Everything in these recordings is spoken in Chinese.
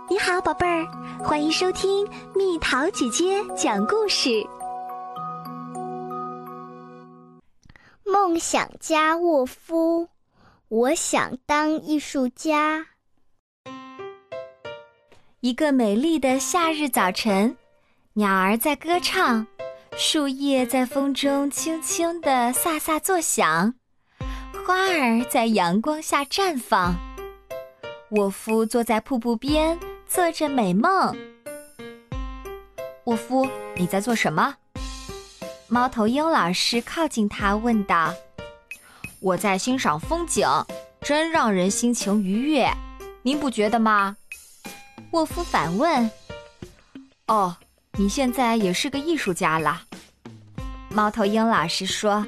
你好，宝贝儿，欢迎收听蜜桃姐姐讲故事。 梦想家沃夫，我想当艺术家。 一个美丽的夏日早晨，鸟儿在歌唱，树叶在风中轻轻地飒飒作响，花儿在阳光下绽放。沃夫坐在瀑布边，做着美梦。沃夫，你在做什么？猫头鹰老师靠近他问道。我在欣赏风景，真让人心情愉悦，您不觉得吗？沃夫反问。哦，你现在也是个艺术家了。猫头鹰老师说。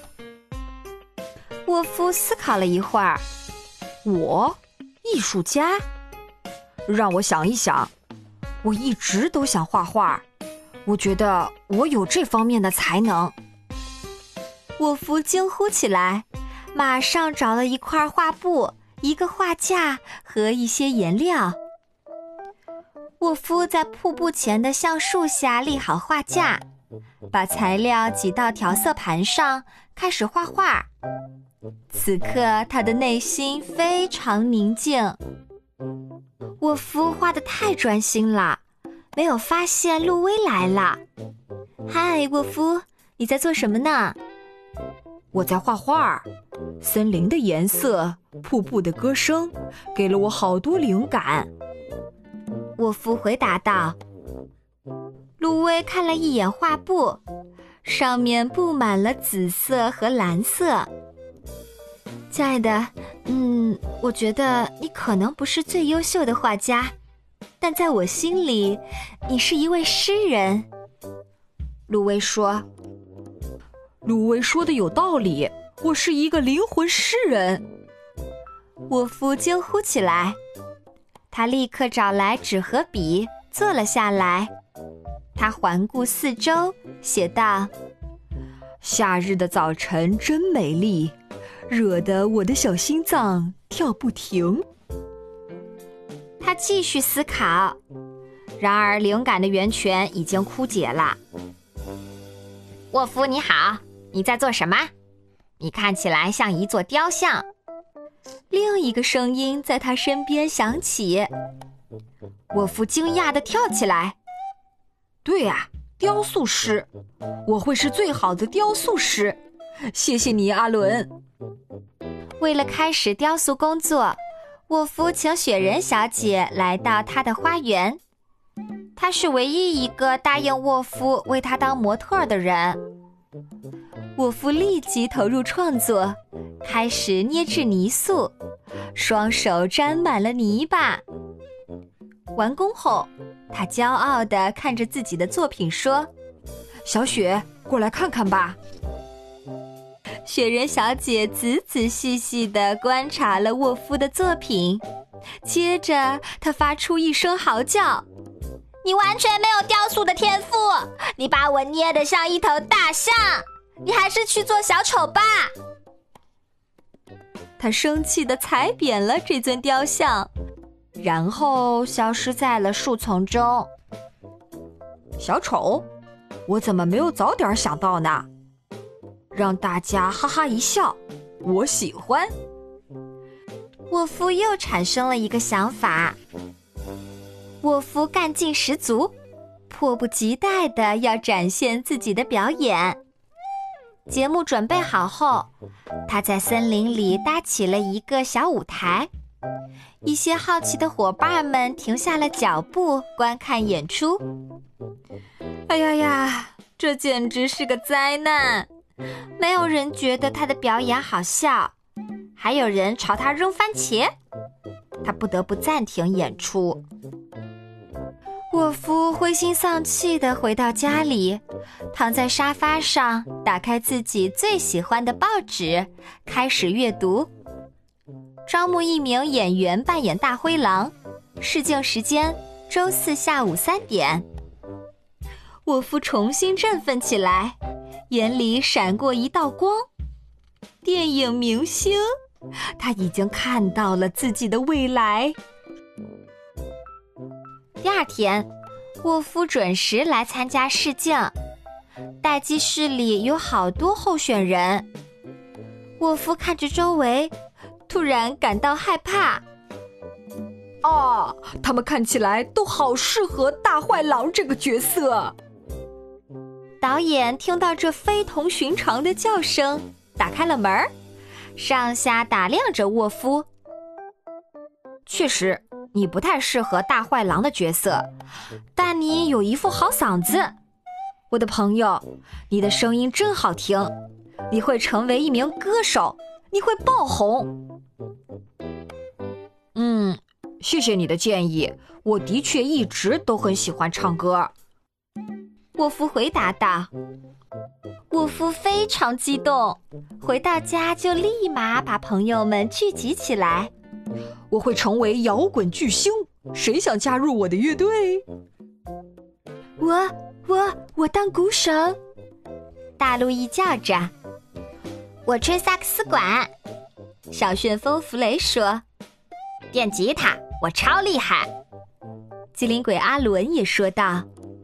沃夫思考了一会儿。 我？艺术家？让我想一想，我一直都想画画，我觉得我有这方面的才能。 沃夫惊呼起来，马上找了一块画布、一个画架和一些颜料。沃夫在瀑布前的橡树下立好画架，把材料挤到调色盘上，开始画画。此刻他的内心非常宁静。沃夫画得太专心了，没有发现路威来了。嗨，沃夫，你在做什么呢？ 我在画画，森林的颜色，瀑布的歌声，给了我好多灵感。 沃夫回答道。路威看了一眼画布，上面布满了紫色和蓝色。亲爱的，我觉得你可能不是最优秀的画家，但在我心里，你是一位诗人。路威说。 路威说的有道理，我是一个灵魂诗人。 沃夫惊呼起来，他立刻找来纸和笔，坐了下来。他环顾四周，写道： 夏日的早晨真美丽，热得我的小心脏跳不停。 他继续思考，然而灵感的源泉已经枯竭了。沃夫你好，你在做什么？你看起来像一座雕像。另一个声音在他身边响起。沃夫惊讶地跳起来。 对啊，雕塑师，我会是最好的雕塑师。谢谢你，阿伦。 为了开始雕塑工作，沃夫请雪人小姐来到他的花园。她是唯一一个答应沃夫为他当模特的人。沃夫立即投入创作，开始捏制泥塑，双手沾满了泥巴。完工后，他骄傲地看着自己的作品说： 小雪，过来看看吧。 雪人小姐仔仔细细地观察了沃夫的作品，接着她发出一声嚎叫：你完全没有雕塑的天赋，你把我捏得像一头大象，你还是去做小丑吧。她生气地踩扁了这尊雕像，然后消失在了树丛中。 小丑？我怎么没有早点想到呢？让大家哈哈一笑，我喜欢。 沃夫又产生了一个想法。沃夫干劲十足，迫不及待地要展现自己的表演。节目准备好后，他在森林里搭起了一个小舞台。一些好奇的伙伴们停下了脚步观看演出。哎呀，这简直是个灾难！没有人觉得他的表演好笑，还有人朝他扔番茄。他不得不暂停演出。沃夫灰心丧气地回到家里，躺在沙发上，打开自己最喜欢的报纸，开始阅读。招募一名演员扮演大灰狼，试镜时间周4下午3点。沃夫重新振奋起来，眼里闪过一道光。电影明星，他已经看到了自己的未来。 第二天，沃夫准时来参加试镜。待机室里有好多候选人。沃夫看着周围，突然感到害怕。 他们看起来都好适合大坏狼这个角色。 导演听到这非同寻常的叫声，打开了门，上下打量着沃夫。 确实，你不太适合大坏狼的角色，但你有一副好嗓子。我的朋友，你的声音真好听，你会成为一名歌手，你会爆红。谢谢你的建议，我的确一直都很喜欢唱歌。 沃夫回答道。沃夫非常激动，回到家就立马把朋友们聚集起来。 我会成为摇滚巨星，谁想加入我的乐队？ 我当鼓手。大路易叫着。我吹萨克斯管。小旋风弗雷说。电吉他，我超厉害。机灵鬼阿伦也说道。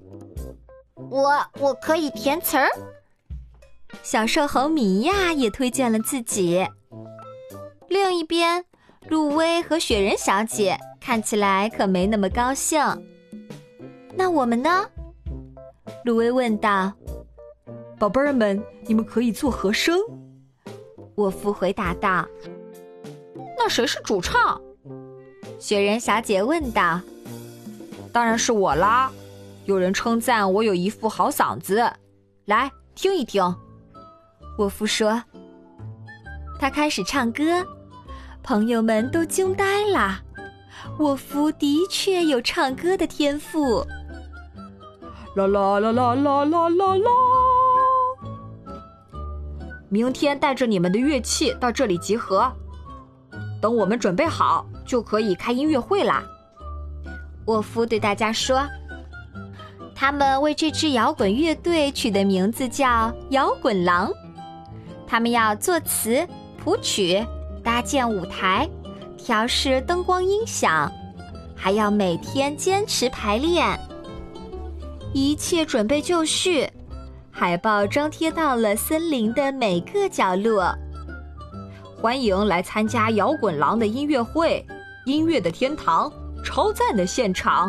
我可以填词儿。小瘦猴米娅也推荐了自己。另一边，路威和雪人小姐看起来可没那么高兴。那我们呢？路威问道。 宝贝儿们，你们可以做和声。 沃夫回答道。 那谁是主唱？ 雪人小姐问道。 当然是我啦，有人称赞我有一副好嗓子，来听一听。 沃夫说。他开始唱歌，朋友们都惊呆了。沃夫的确有唱歌的天赋。 啦啦啦啦啦啦啦啦！明天带着你们的乐器到这里集合，等我们准备好，就可以开音乐会啦。 沃夫对大家说。他们为这支摇滚乐队取的名字叫摇滚狼。他们要作词、谱曲、搭建舞台、调试灯光音响，还要每天坚持排练。一切准备就绪，海报张贴到了森林的每个角落。 欢迎来参加摇滚狼的音乐会，音乐的天堂，超赞的现场。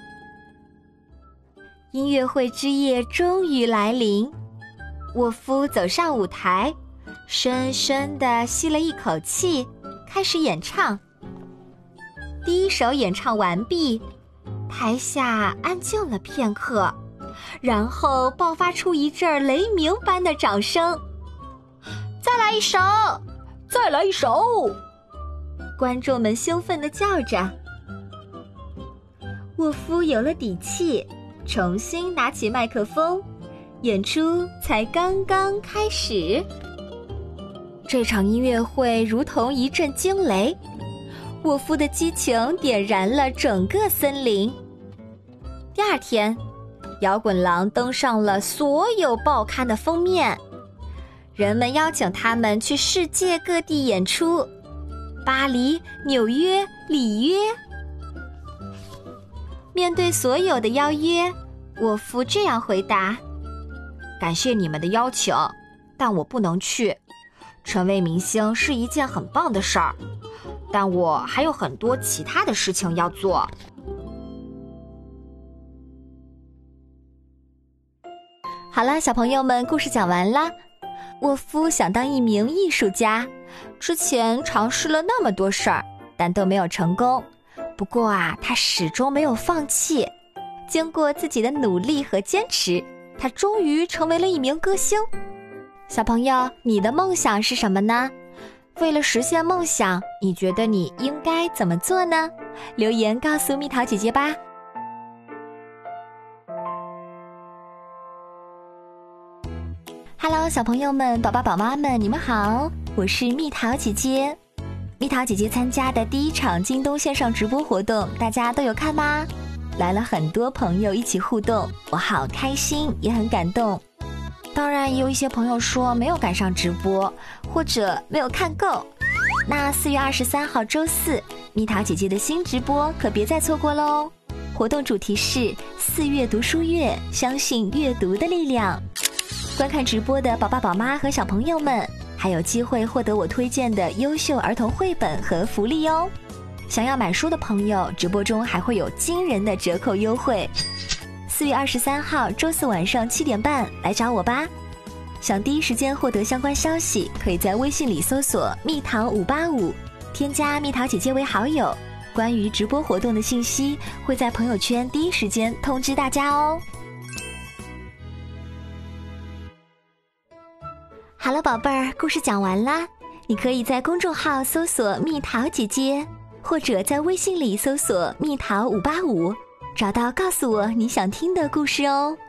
音乐会之夜终于来临，沃夫走上舞台，深深地吸了一口气，开始演唱。第一首演唱完毕，台下安静了片刻，然后爆发出一阵雷鸣般的掌声。再来一首， 再来一首！ 观众们兴奋地叫着。沃夫有了底气，重新拿起麦克风，演出才刚刚开始。这场音乐会如同一阵惊雷，沃夫的激情点燃了整个森林。第二天，摇滚狼登上了所有报刊的封面，人们邀请他们去世界各地演出，巴黎、纽约、里约。面对所有的邀约，沃夫这样回答： 感谢你们的邀请，但我不能去。成为明星是一件很棒的事儿，但我还有很多其他的事情要做。 好啦，小朋友们，故事讲完啦。沃夫想当一名艺术家，之前尝试了那么多事儿，但都没有成功。不过他始终没有放弃。经过自己的努力和坚持，他终于成为了一名歌星。小朋友，你的梦想是什么呢？为了实现梦想，你觉得你应该怎么做呢？留言告诉蜜桃姐姐吧。Hello， 小朋友们、宝宝宝妈们，你们好，我是蜜桃姐姐。蜜桃姐姐参加的第一场京东线上直播活动，大家都有看吗？来了很多朋友一起互动，我好开心，也很感动。当然也有一些朋友说没有赶上直播，或者没有看够。那4月23号周四，蜜桃姐姐的新直播可别再错过喽！ 活动主题是4月读书月，相信阅读的力量。观看直播的宝爸宝妈和小朋友们还有机会获得我推荐的优秀儿童绘本和福利哦。想要买书的朋友，直播中还会有惊人的折扣优惠。4月23号周四晚上7点半来找我吧。想第一时间获得相关消息，可以在微信里搜索蜜桃585，添加蜜桃姐姐为好友。关于直播活动的信息会在朋友圈第一时间通知大家哦。好了，宝贝儿，故事讲完啦。你可以在公众号搜索蜜桃姐姐，或者在微信里搜索蜜桃585，找到告诉我你想听的故事哦。